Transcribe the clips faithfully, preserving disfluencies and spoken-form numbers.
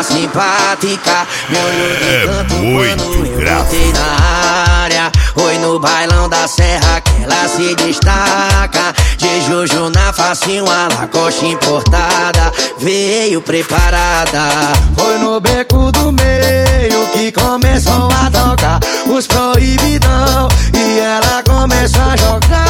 simpática, me olhou de canto muito quando eu grave. botei na área. Oi, no bailão da serra que ela se destaca. De Juju na facinho, a Lacoste importada, veio preparada. Foi no beco do meio que começou a tocar os proibidão e ela começou a jogar.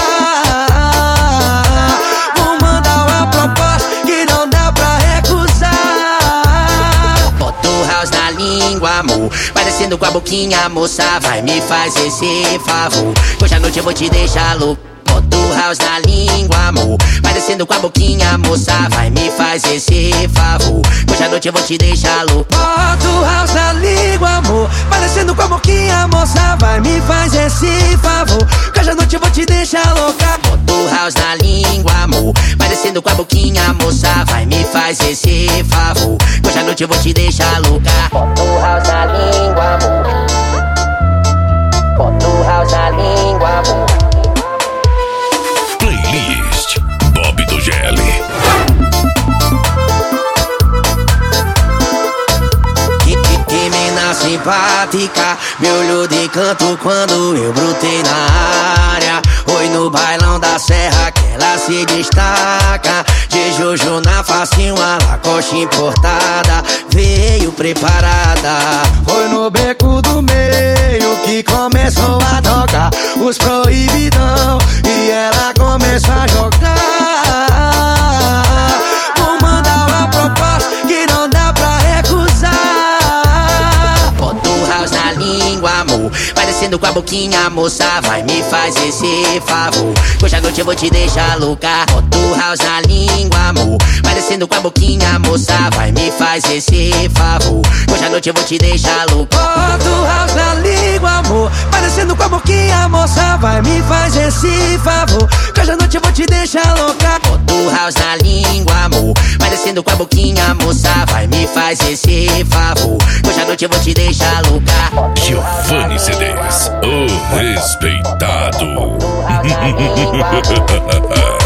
Vou mandar uma proposta que não dá pra recusar. Bota o house na língua, amor, vai descendo com a boquinha, moça, vai me fazer esse favor. Hoje à noite eu vou te deixar louco. Bota o house na língua, amor, vai descendo com a boquinha, moça, vai me fazer esse favor. Hoje à noite eu vou te deixar louco. Bota o house na língua, amor, vai descendo com a boquinha, moça, vai me fazer esse favor. Hoje à noite eu vou te deixar louca. Bota o house na língua, amor, vai descendo com a boquinha, moça, vai me fazer esse favor. Hoje à noite eu vou te deixar louca. Bota o house na língua, amor, bota o house na língua, amor. Playlist Bob do G L. Que, que, que mina simpática, me olhou de canto quando eu brotei na área. Oi, no bailão da serra que ela se destaca. De Juju na facinho, a Lacoste importada, veio preparada. Foi no beco do meio que começou a tocar os proibidão e ela começou a jogar. Vou mandar uma proposta que não dá pra recusar. Bota o house na língua, amor, vai descendo com a boquinha, moça, vai me fazer esse favor. Hoje à noite eu vou te deixar louca. Bota o house na língua, amor, vai descendo com a boquinha, moça, vai me fazer esse favor. Hoje à noite eu vou te deixar louca. Bota o house na língua, amor, vai descendo com a boquinha, moça, vai me fazer esse favor. Hoje à noite eu vou te deixar louca. Bota o house na língua, amor, vai descendo com a boquinha, moça, vai me fazer esse favor. Hoje à noite eu vou te deixar louca. Giovanni C Ds, o respeitado.